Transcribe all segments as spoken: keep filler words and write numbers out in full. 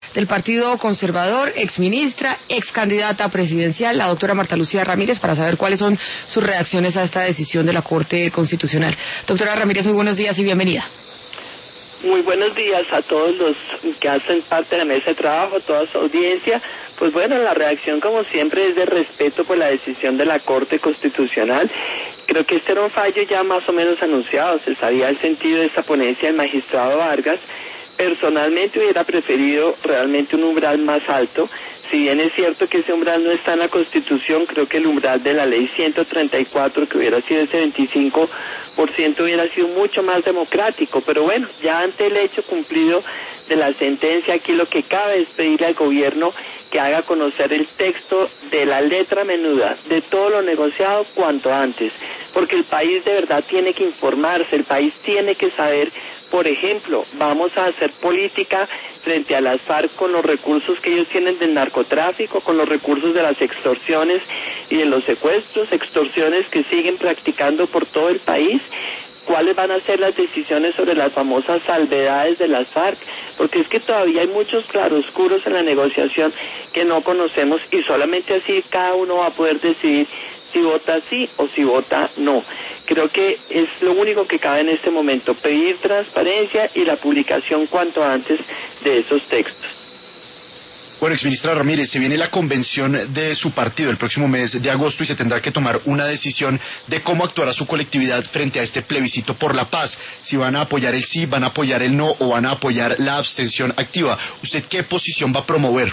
del Partido Conservador, exministra, excandidata presidencial, la doctora Marta Lucía Ramírez, para saber cuáles son sus reacciones a esta decisión de la Corte Constitucional. Doctora Ramírez, muy buenos días y bienvenida. Muy buenos días a todos los que hacen parte de la mesa de trabajo, a toda su audiencia. Pues bueno, la reacción como siempre es de respeto por la decisión de la Corte Constitucional. Creo que este era un fallo ya más o menos anunciado, se sabía el sentido de esta ponencia del magistrado Vargas. Personalmente hubiera preferido realmente un umbral más alto. Si bien es cierto que ese umbral no está en la Constitución, creo que el umbral de la ley ciento treinta y cuatro, que hubiera sido ese veinticinco por ciento, hubiera sido mucho más democrático. Pero bueno, ya ante el hecho cumplido de la sentencia, aquí lo que cabe es pedirle al gobierno que haga conocer el texto de la letra menuda, de todo lo negociado cuanto antes. Porque el país de verdad tiene que informarse, el país tiene que saber. Por ejemplo, vamos a hacer política frente a las FARC con los recursos que ellos tienen del narcotráfico, con los recursos de las extorsiones y de los secuestros, extorsiones que siguen practicando por todo el país. ¿Cuáles van a ser las decisiones sobre las famosas salvedades de las FARC? Porque es que todavía hay muchos claroscuros en la negociación que no conocemos y solamente así cada uno va a poder decidir si vota sí o si vota no. Creo que es lo único que cabe en este momento, pedir transparencia y la publicación cuanto antes de esos textos. Bueno, exministra Ramírez, se viene la convención de su partido el próximo mes de agosto y se tendrá que tomar una decisión de cómo actuará su colectividad frente a este plebiscito por la paz. Si van a apoyar el sí, van a apoyar el no o van a apoyar la abstención activa. ¿Usted qué posición va a promover?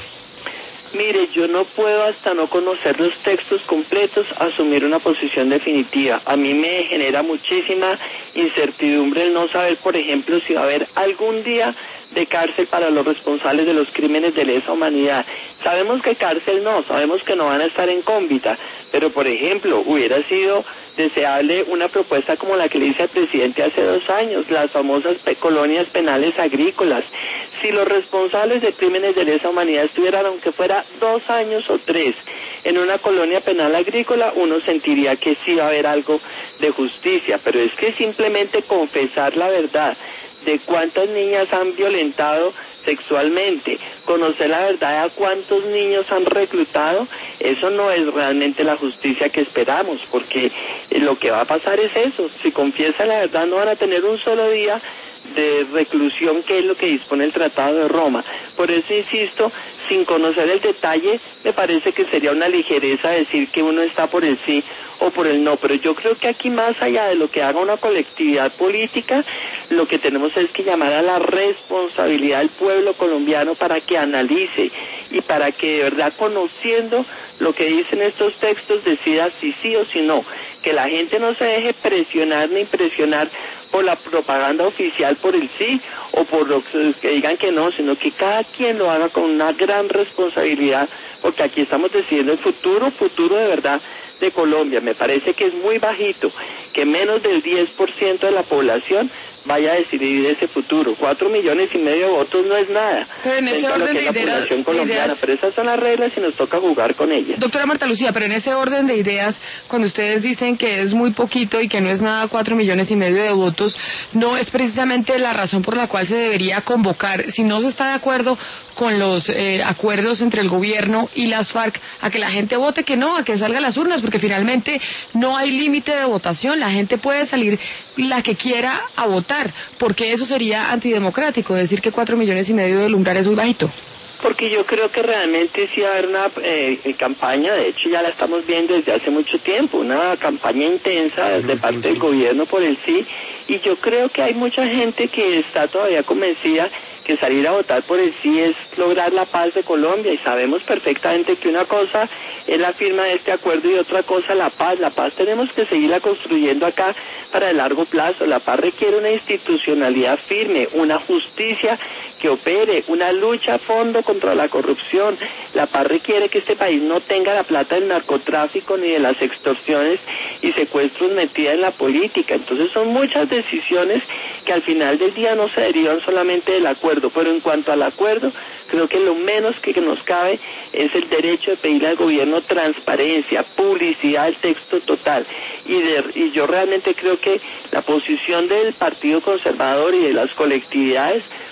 Mire, yo no puedo, hasta no conocer los textos completos, asumir una posición definitiva. A mí me genera muchísima incertidumbre el no saber, por ejemplo, si va a haber algún día de cárcel para los responsables de los crímenes de lesa humanidad. Sabemos que cárcel no, sabemos que no van a estar en cómbita, pero por ejemplo, hubiera sido deseable una propuesta como la que le hice al presidente hace dos años, las famosas pe- colonias penales agrícolas. Si los responsables de crímenes de lesa humanidad estuvieran, aunque fuera dos años o tres, en una colonia penal agrícola, uno sentiría que sí va a haber algo de justicia, pero es que simplemente confesar la verdad de cuántas niñas han violentado sexualmente, conocer la verdad de a cuántos niños han reclutado, eso no es realmente la justicia que esperamos, porque lo que va a pasar es eso, si confiesan la verdad no van a tener un solo día de reclusión, que es lo que dispone el Tratado de Roma. Por eso insisto, sin conocer el detalle, me parece que sería una ligereza decir que uno está por el sí o por el no, pero yo creo que aquí, más allá de lo que haga una colectividad política, lo que tenemos es que llamar a la responsabilidad del pueblo colombiano para que analice y para que de verdad, conociendo lo que dicen estos textos, decida si sí o si no, que la gente no se deje presionar ni impresionar por la propaganda oficial por el sí o por los que digan que no, sino que cada quien lo haga con una gran responsabilidad, porque aquí estamos decidiendo el futuro, futuro de verdad de Colombia. Me parece que es muy bajito que menos del diez por ciento de la población vaya a decidir ese futuro. Cuatro millones y medio de votos no es nada. Pero en ese orden de ideas, ideas... Pero esas son las reglas y nos toca jugar con ellas. Doctora Marta Lucía, pero en ese orden de ideas, cuando ustedes dicen que es muy poquito y que no es nada cuatro millones y medio de votos, no es precisamente la razón por la cual se debería convocar, si no se está de acuerdo con los eh, acuerdos entre el gobierno y las FARC, a que la gente vote que no, a que salga a las urnas, porque finalmente no hay límite de votación, la gente puede salir la que quiera a votar, porque eso sería antidemocrático, decir que cuatro millones y medio del umbral es muy bajito. Porque yo creo que realmente sí va a haber una eh, campaña, de hecho ya la estamos viendo desde hace mucho tiempo, una campaña intensa de parte del gobierno por el sí, y yo creo que hay mucha gente que está todavía convencida que salir a votar por el sí es lograr la paz de Colombia, y sabemos perfectamente que una cosa es la firma de este acuerdo y otra cosa la paz. La paz tenemos que seguirla construyendo acá para el largo plazo. La paz requiere una institucionalidad firme, una justicia que opere, una lucha a fondo contra la corrupción. La paz requiere que este país no tenga la plata del narcotráfico ni de las extorsiones y secuestros metida en la política. Entonces son muchas decisiones que al final del día no se derivan solamente del acuerdo, pero en cuanto al acuerdo, creo que lo menos que nos cabe es el derecho de pedirle al gobierno transparencia, publicidad del texto total. Y, de, y yo realmente creo que la posición del Partido Conservador y de las colectividades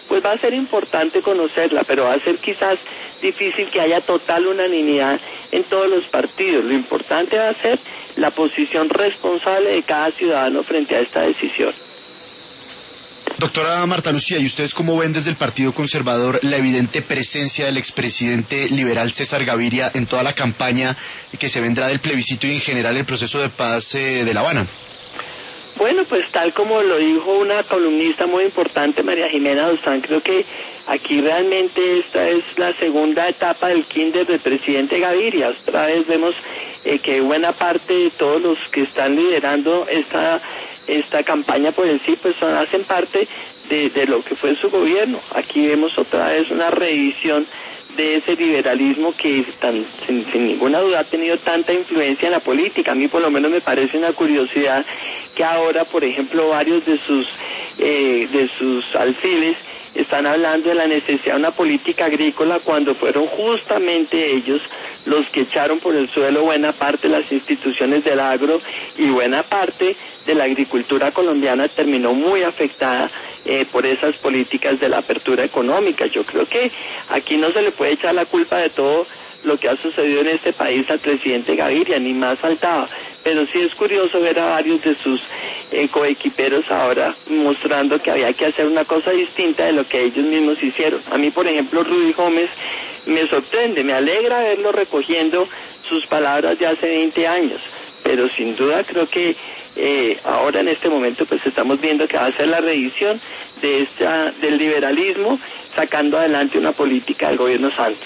pues va a ser importante conocerla, pero va a ser quizás difícil que haya total unanimidad en todos los partidos. Lo importante va a ser la posición responsable de cada ciudadano frente a esta decisión. Doctora Marta Lucía, ¿y ustedes cómo ven desde el Partido Conservador la evidente presencia del expresidente liberal César Gaviria en toda la campaña que se vendrá del plebiscito y en general el proceso de paz eh, de La Habana? Bueno, pues tal como lo dijo una columnista muy importante, María Jimena Duzán, creo que aquí realmente esta es la segunda etapa del kinder del presidente Gaviria. Otra vez vemos eh, que buena parte de todos los que están liderando esta esta campaña por el sí, pues son, hacen parte de, de lo que fue su gobierno. Aquí vemos otra vez una revisión de ese liberalismo que tan, sin, sin ninguna duda ha tenido tanta influencia en la política. A mí por lo menos me parece una curiosidad que ahora, por ejemplo, varios de sus eh, de sus alfiles están hablando de la necesidad de una política agrícola cuando fueron justamente ellos los que echaron por el suelo buena parte de las instituciones del agro, y buena parte de la agricultura colombiana terminó muy afectada eh, por esas políticas de la apertura económica. Yo creo que aquí no se le puede echar la culpa de todo lo que ha sucedido en este país al presidente Gaviria, ni más faltaba, pero sí es curioso ver a varios de sus eh, coequiperos ahora mostrando que había que hacer una cosa distinta de lo que ellos mismos hicieron. A mí, por ejemplo, Rudy Gómez me sorprende, me alegra verlo recogiendo sus palabras de hace veinte años, pero sin duda creo que eh, ahora en este momento pues estamos viendo que va a ser la revisión de esta, del liberalismo, sacando adelante una política del gobierno Santos.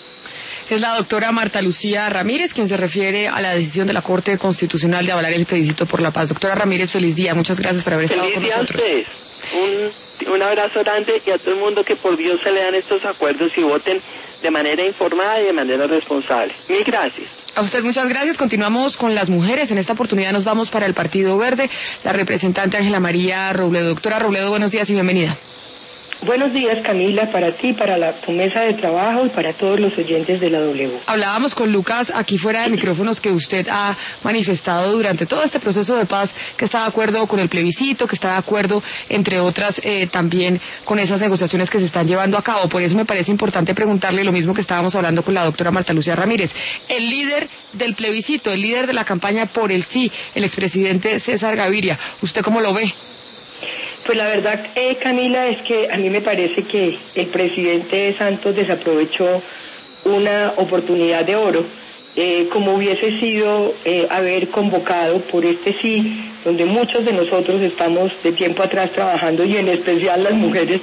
Es la doctora Marta Lucía Ramírez quien se refiere a la decisión de la Corte Constitucional de avalar el plebiscito por la paz. Doctora Ramírez, feliz día, muchas gracias por haber estado con nosotros. Feliz día a ustedes, un, un abrazo grande, y a todo el mundo que por Dios se lean estos acuerdos y voten de manera informada y de manera responsable. Mil gracias. A usted muchas gracias. Continuamos con las mujeres. En esta oportunidad nos vamos para el Partido Verde. La representante Ángela María Robledo. Doctora Robledo, buenos días y bienvenida. Buenos días, Camila, para ti, para la, tu mesa de trabajo y para todos los oyentes de la W. Hablábamos con Lucas aquí fuera de micrófonos que usted ha manifestado durante todo este proceso de paz que está de acuerdo con el plebiscito, que está de acuerdo, entre otras, eh, también con esas negociaciones que se están llevando a cabo. Por eso me parece importante preguntarle lo mismo que estábamos hablando con la doctora Marta Lucía Ramírez. El líder del plebiscito, el líder de la campaña por el sí, el expresidente César Gaviria, ¿usted cómo lo ve? Pues la verdad, eh, Camila, es que a mí me parece que el presidente Santos desaprovechó una oportunidad de oro, eh, como hubiese sido eh, haber convocado por este sí, donde muchos de nosotros estamos de tiempo atrás trabajando, y en especial las mujeres,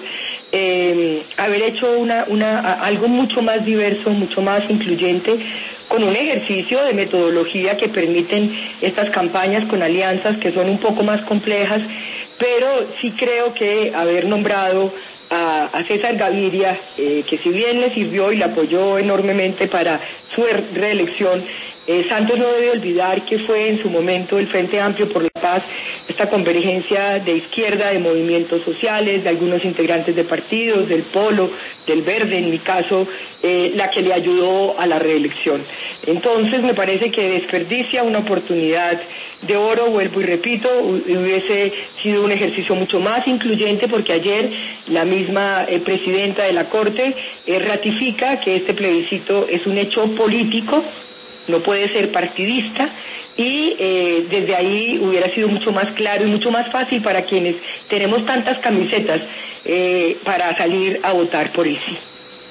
eh, haber hecho una, una, algo mucho más diverso, mucho más incluyente, con un ejercicio de metodología que permiten estas campañas con alianzas que son un poco más complejas, pero sí creo que haber nombrado a, a César Gaviria, eh, que si bien le sirvió y le apoyó enormemente para su reelección, eh, Santos no debe olvidar que fue en su momento el Frente Amplio por la Paz, esta convergencia de izquierda, de movimientos sociales, de algunos integrantes de partidos, del Polo, del Verde, en mi caso, eh, la que le ayudó a la reelección. Entonces me parece que desperdicia una oportunidad de oro, vuelvo y repito, hubiese sido un ejercicio mucho más incluyente, porque ayer la misma eh, presidenta de la Corte eh, ratifica que este plebiscito es un hecho político, no puede ser partidista, y eh, desde ahí hubiera sido mucho más claro y mucho más fácil para quienes tenemos tantas camisetas eh, para salir a votar por el sí.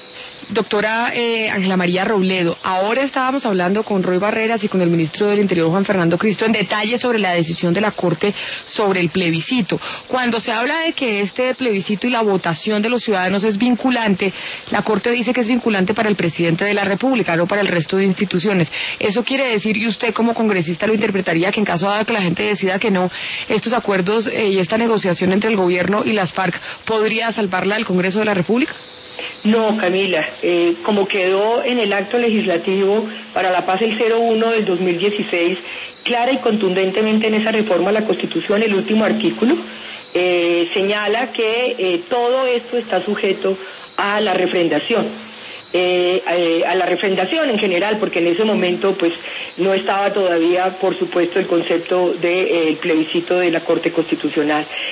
Doctora eh, Ángela María Robledo, ahora estábamos hablando con Roy Barreras y con el ministro del Interior, Juan Fernando Cristo, en detalle sobre la decisión de la Corte sobre el plebiscito. Cuando se habla de que este plebiscito y la votación de los ciudadanos es vinculante, la Corte dice que es vinculante para el presidente de la República, no para el resto de instituciones. Eso quiere decir, y usted como congresista lo interpretaría, que en caso de que la gente decida que no, estos acuerdos eh, y esta negociación entre el gobierno y las FARC podría salvarla del Congreso de la República. No, Camila, eh, como quedó en el acto legislativo para la paz el cero uno del dos mil dieciséis, clara y contundentemente en esa reforma a la Constitución, el último artículo, eh, señala que eh, todo esto está sujeto a la refrendación. Eh, eh, a la refrendación en general, porque en ese momento pues no estaba todavía, por supuesto, el concepto del de, eh, plebiscito de la Corte Constitucional.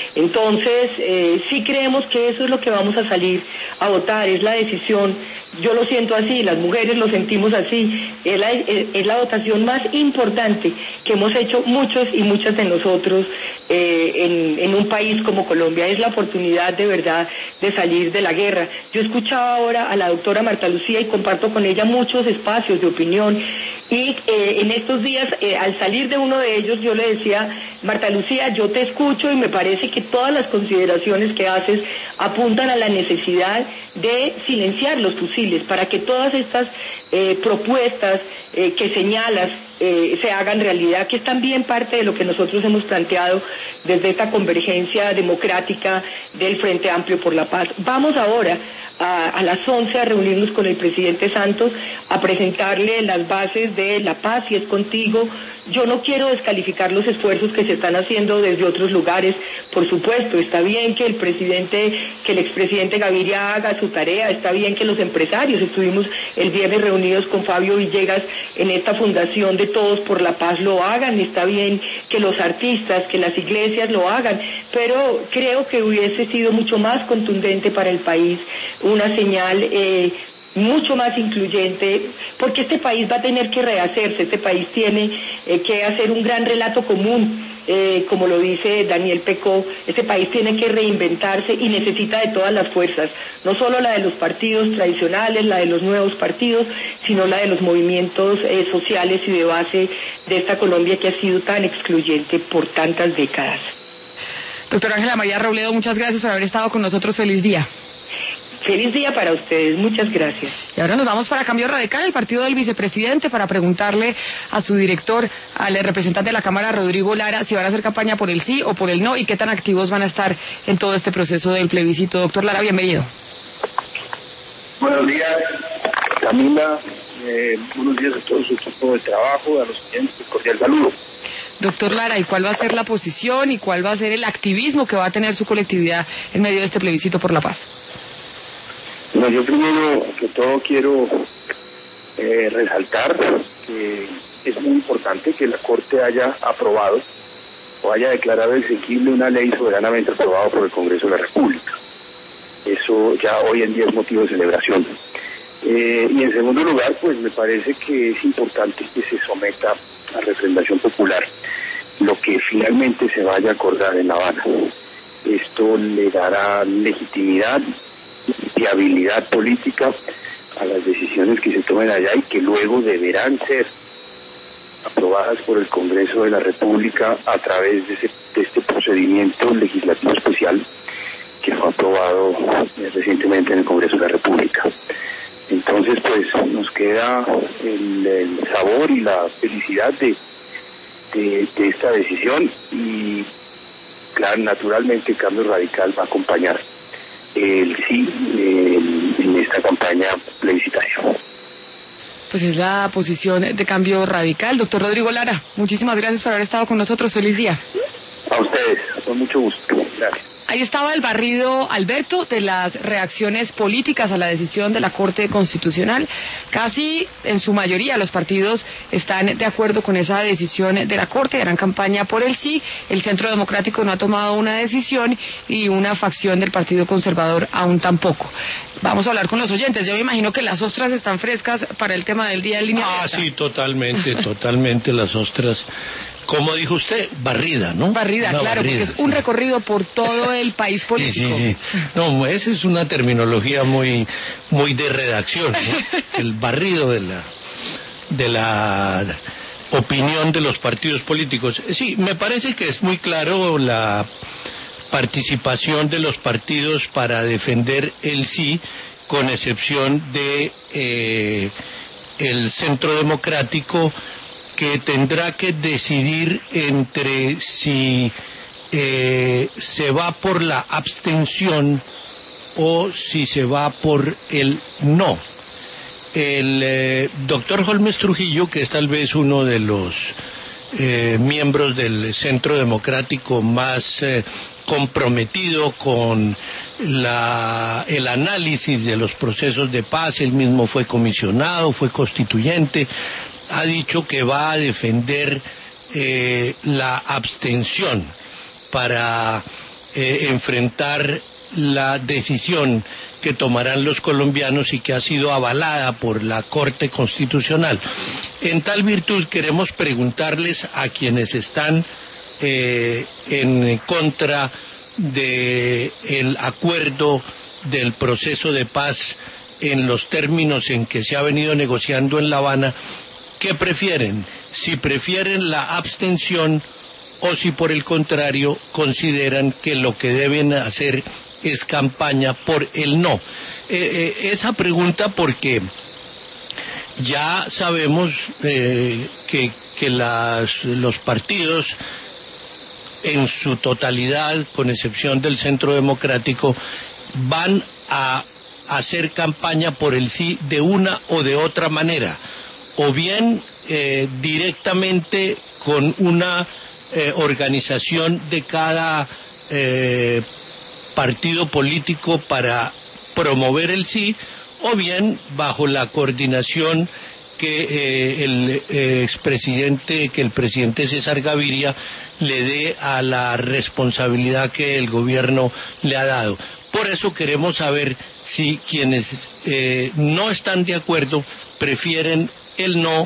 Entonces, eh, sí creemos que eso es lo que vamos a salir a votar, es la decisión. Yo lo siento así, las mujeres lo sentimos así, es la, es, es la votación más importante que hemos hecho muchos y muchas de nosotros eh, en, en un país como Colombia. Es la oportunidad de verdad de salir de la guerra. Yo escuchaba ahora a la doctora Marta Lucía y comparto con ella muchos espacios de opinión y eh, en estos días eh, al salir de uno de ellos yo le decía, Marta Lucía, yo te escucho y me parece que todas las consideraciones que haces apuntan a la necesidad de silenciar los fusiles para que todas estas eh, propuestas eh, que señalas eh, se hagan realidad, que es también parte de lo que nosotros hemos planteado desde esta convergencia democrática del Frente Amplio por la Paz. Vamos ahora a, a las once a reunirnos con el presidente Santos a presentarle las bases de la paz y es contigo. Yo no quiero descalificar los esfuerzos que se están haciendo desde otros lugares, por supuesto, está bien que el presidente, que el expresidente Gaviria haga su tarea, está bien que los empresarios, estuvimos el viernes reunidos con Fabio Villegas en esta fundación de Todos por la Paz lo hagan, está bien que los artistas, que las iglesias lo hagan, pero creo que hubiese sido mucho más contundente para el país, una señal eh, mucho más incluyente, porque este país va a tener que rehacerse, este país tiene eh, que hacer un gran relato común, eh, como lo dice Daniel Pecó, este país tiene que reinventarse y necesita de todas las fuerzas, no solo la de los partidos tradicionales, la de los nuevos partidos, sino la de los movimientos eh, sociales y de base de esta Colombia que ha sido tan excluyente por tantas décadas. Doctora Ángela María Robledo, muchas gracias por haber estado con nosotros, feliz día. Feliz día para ustedes, muchas gracias. Y ahora nos vamos para Cambio Radical, el partido del vicepresidente, para preguntarle a su director, al representante de la Cámara, Rodrigo Lara, si van a hacer campaña por el sí o por el no y qué tan activos van a estar en todo este proceso del plebiscito. Doctor Lara, bienvenido. Buenos días, Camila, eh, buenos días a todo su equipo de trabajo, a los clientes, cordial saludo. Doctor Lara, ¿y cuál va a ser la posición y cuál va a ser el activismo que va a tener su colectividad en medio de este plebiscito por la paz? Bueno, yo primero que todo quiero eh, resaltar que es muy importante que la Corte haya aprobado o haya declarado exequible una ley soberanamente aprobada por el Congreso de la República. Eso ya hoy en día es motivo de celebración. Eh, y en segundo lugar, pues me parece que es importante que se someta a refrendación popular lo que finalmente se vaya a acordar en La Habana. Esto le dará legitimidad, viabilidad política a las decisiones que se tomen allá y que luego deberán ser aprobadas por el Congreso de la República a través de, ese, de este procedimiento legislativo especial que fue aprobado eh, recientemente en el Congreso de la República. Entonces, pues nos queda el, el sabor y la felicidad de, de, de esta decisión y, claro, naturalmente el Cambio Radical va a acompañar el sí en, en esta campaña plebiscitaria. Pues es la posición de Cambio Radical. Doctor Rodrigo Lara, muchísimas gracias por haber estado con nosotros. Feliz día. A ustedes, con mucho gusto. Gracias. Ahí estaba el barrido Alberto de las reacciones políticas a la decisión de la Corte Constitucional. Casi en su mayoría los partidos están de acuerdo con esa decisión de la Corte, harán campaña por el sí. El Centro Democrático no ha tomado una decisión y una facción del Partido Conservador aún tampoco. Vamos a hablar con los oyentes. Yo me imagino que las ostras están frescas para el tema del día en línea. Ah, sí, totalmente, totalmente las ostras. Como dijo usted, barrida, ¿no? Barrida, una claro, barrida, porque es un recorrido por todo el país político. Sí, sí, sí. No, esa es una terminología muy, muy de redacción, ¿no? El barrido de la, de la opinión de los partidos políticos. Sí, me parece que es muy claro la participación de los partidos para defender el sí, con excepción de eh, el Centro Democrático, que tendrá que decidir entre si eh, se va por la abstención o si se va por el no. El eh, doctor Holmes Trujillo, que es tal vez uno de los eh, miembros del Centro Democrático más eh, comprometido con la, el análisis de los procesos de paz, él mismo fue comisionado, fue constituyente, ha dicho que va a defender eh, la abstención para eh, enfrentar la decisión que tomarán los colombianos y que ha sido avalada por la Corte Constitucional. En tal virtud queremos preguntarles a quienes están eh, en contra del acuerdo del proceso de paz en los términos en que se ha venido negociando en La Habana, ¿qué prefieren? Si prefieren la abstención o si por el contrario consideran que lo que deben hacer es campaña por el no. Eh, eh, esa pregunta porque ya sabemos eh, que, que las, los partidos en su totalidad, con excepción del Centro Democrático, van a hacer campaña por el sí de una o de otra manera, o bien eh, directamente con una eh, organización de cada eh, partido político para promover el sí, o bien bajo la coordinación que eh, el eh, expresidente, que el presidente César Gaviria le dé a la responsabilidad que el gobierno le ha dado. Por eso queremos saber si quienes eh, no están de acuerdo prefieren el no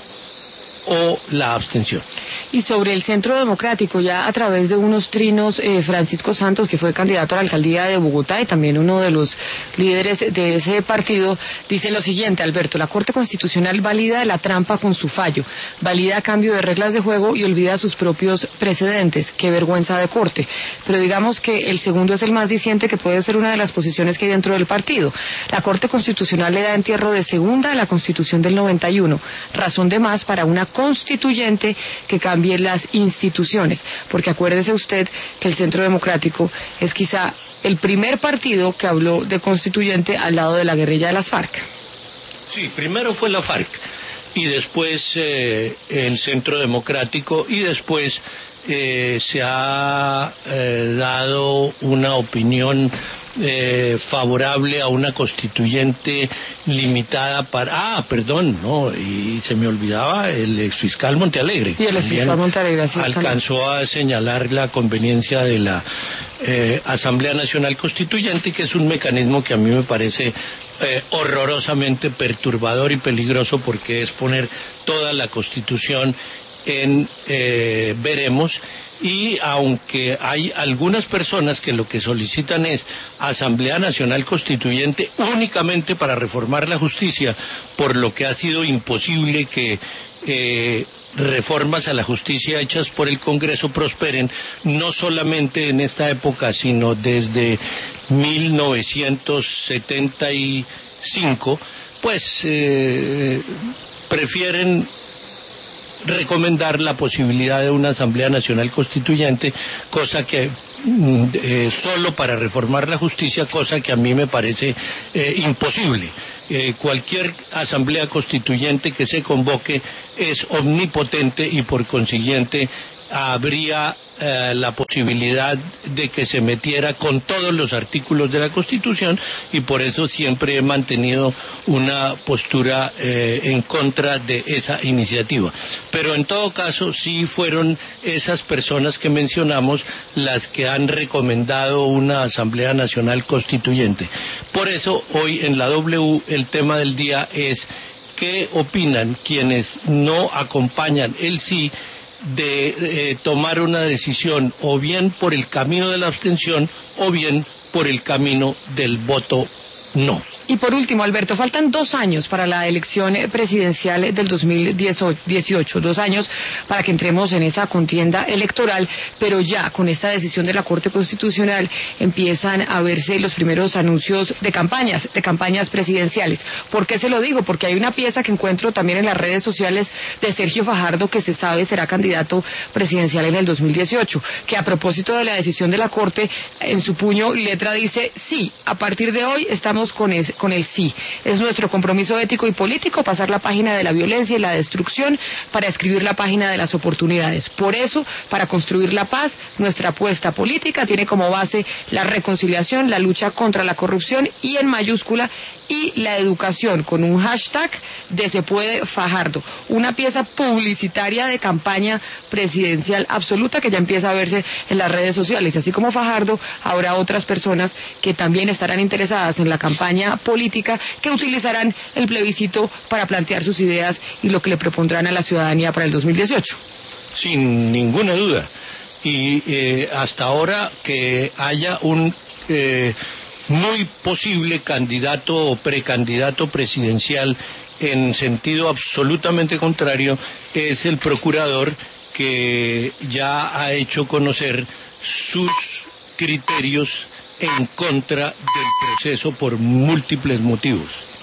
o la abstención. Y sobre el Centro Democrático, ya a través de unos trinos, eh, Francisco Santos, que fue candidato a la alcaldía de Bogotá y también uno de los líderes de ese partido, dice lo siguiente: Alberto, la Corte Constitucional valida la trampa con su fallo, valida cambio de reglas de juego y olvida sus propios precedentes. Qué vergüenza de corte. Pero digamos que el segundo es el más diciente, que puede ser una de las posiciones que hay dentro del partido. La Corte Constitucional le da entierro de segunda a la Constitución del noventa y uno, razón de más para una constituyente que cambie las instituciones, porque acuérdese usted que el Centro Democrático es quizá el primer partido que habló de constituyente al lado de la guerrilla de las FARC. Sí, primero fue la FARC y después eh, el Centro Democrático y después eh, se ha eh, dado una opinión Eh, favorable a una constituyente limitada para... Ah, perdón, no, y se me olvidaba el exfiscal Montealegre. Y el exfiscal Montealegre sí, alcanzó también a señalar la conveniencia de la eh, Asamblea Nacional Constituyente, que es un mecanismo que a mí me parece eh, horrorosamente perturbador y peligroso, porque es poner toda la Constitución en eh, veremos. Y aunque hay algunas personas que lo que solicitan es Asamblea Nacional Constituyente únicamente para reformar la justicia, por lo que ha sido imposible que eh, reformas a la justicia hechas por el Congreso prosperen, no solamente en esta época, sino desde mil novecientos setenta y cinco, pues eh, prefieren recomendar la posibilidad de una Asamblea Nacional Constituyente, cosa que eh, solo para reformar la justicia, cosa que a mí me parece eh, imposible. Eh, cualquier Asamblea Constituyente que se convoque es omnipotente y por consiguiente habría eh, la posibilidad de que se metiera con todos los artículos de la Constitución, y por eso siempre he mantenido una postura eh, en contra de esa iniciativa. Pero en todo caso sí fueron esas personas que mencionamos las que han recomendado una Asamblea Nacional Constituyente. Por eso hoy en la W el tema del día es ¿qué opinan quienes no acompañan el sí de eh, tomar una decisión o bien por el camino de la abstención o bien por el camino del voto no? Y por último, Alberto, faltan dos años para la elección presidencial del dos mil dieciocho, dos años para que entremos en esa contienda electoral, pero ya con esta decisión de la Corte Constitucional empiezan a verse los primeros anuncios de campañas, de campañas presidenciales. ¿Por qué se lo digo? Porque hay una pieza que encuentro también en las redes sociales de Sergio Fajardo, que se sabe será candidato presidencial en el dos mil dieciocho, que a propósito de la decisión de la Corte, en su puño y letra dice: sí, a partir de hoy estamos con es con el sí. Es nuestro compromiso ético y político pasar la página de la violencia y la destrucción para escribir la página de las oportunidades. Por eso, para construir la paz, nuestra apuesta política tiene como base la reconciliación, la lucha contra la corrupción y en mayúscula y la educación con un hashtag de Se Puede Fajardo, una pieza publicitaria de campaña presidencial absoluta que ya empieza a verse en las redes sociales. Así como Fajardo, habrá otras personas que también estarán interesadas en la campaña política que utilizarán el plebiscito para plantear sus ideas y lo que le propondrán a la ciudadanía para el dos mil dieciocho. Sin ninguna duda. Y eh, hasta ahora que haya un eh, muy posible candidato o precandidato presidencial en sentido absolutamente contrario, es el procurador que ya ha hecho conocer sus criterios en contra del proceso por múltiples motivos.